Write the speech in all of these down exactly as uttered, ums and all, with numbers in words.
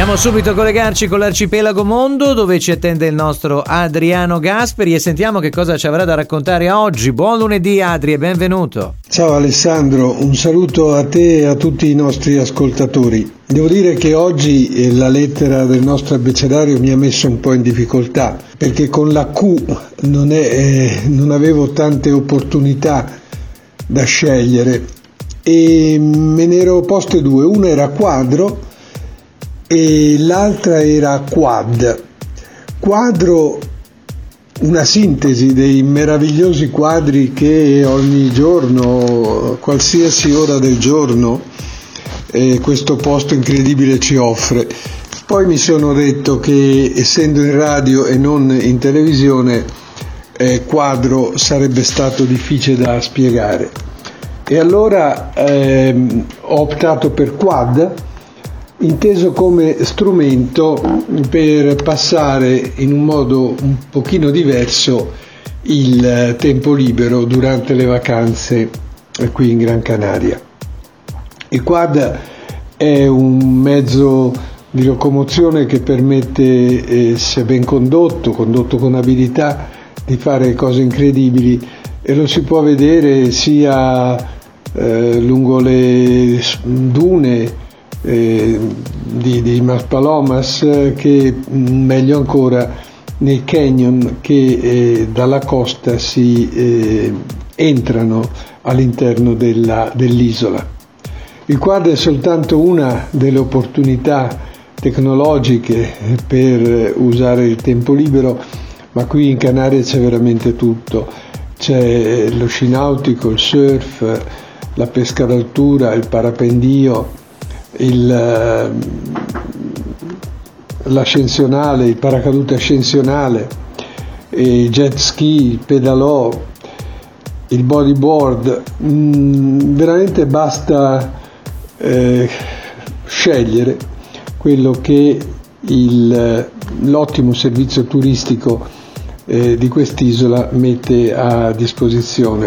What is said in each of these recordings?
Andiamo subito a collegarci con l'Arcipelago Mondo, dove ci attende il nostro Adriano Gasperi, e sentiamo che cosa ci avrà da raccontare oggi. Buon lunedì Adri e benvenuto. Ciao Alessandro, un saluto a te e a tutti i nostri ascoltatori. Devo dire che oggi la lettera del nostro abbecedario mi ha messo un po' in difficoltà, perché con la Q non, è, eh, non avevo tante opportunità da scegliere e me ne ero poste due. Una era quadro e l'altra era quad. Quadro, una sintesi dei meravigliosi quadri che ogni giorno, qualsiasi ora del giorno, eh, questo posto incredibile ci offre. Poi mi sono detto che, essendo in radio e non in televisione, eh, quadro sarebbe stato difficile da spiegare. E allora ehm, ho optato per quad, inteso come strumento per passare in un modo un pochino diverso il tempo libero durante le vacanze qui in Gran Canaria. Il quad è un mezzo di locomozione che permette, eh, se ben condotto, condotto con abilità, di fare cose incredibili, e lo si può vedere sia eh, lungo le dune Eh, di, di Maspalomas che, meglio ancora, nei canyon che eh, dalla costa si eh, entrano all'interno della, dell'isola. Il quad è soltanto una delle opportunità tecnologiche per usare il tempo libero, ma qui in Canarie c'è veramente tutto. C'è lo sci nautico, il surf, la pesca d'altura, il parapendio, Il, l'ascensionale, il paracadute ascensionale, il jet ski, il pedalò, il bodyboard. Mm, veramente basta eh, scegliere quello che il, l'ottimo servizio turistico eh, di quest'isola mette a disposizione.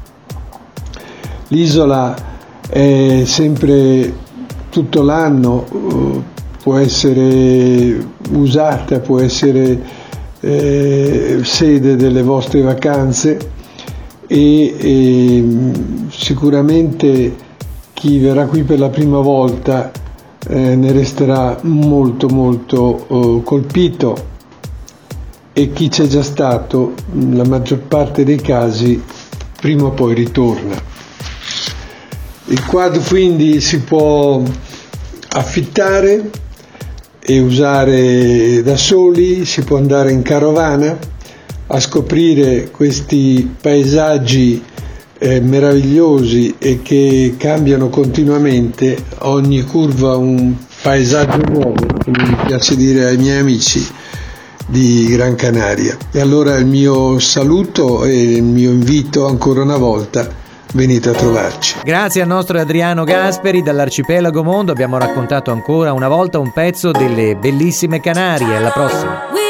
L'isola è sempre tutto l'anno, può essere usata, può essere eh, sede delle vostre vacanze e, e sicuramente chi verrà qui per la prima volta eh, ne resterà molto molto oh, colpito, e chi c'è già stato, la maggior parte dei casi, prima o poi ritorna. Il quad quindi si può affittare e usare da soli, si può andare in carovana a scoprire questi paesaggi eh, meravigliosi e che cambiano continuamente, ogni curva un paesaggio nuovo, come mi piace dire ai miei amici di Gran Canaria. E allora il mio saluto e il mio invito ancora una volta: venite a trovarci. Grazie al nostro Adriano Gasperi dall'Arcipelago Mondo, abbiamo raccontato ancora una volta un pezzo delle bellissime Canarie. Alla prossima.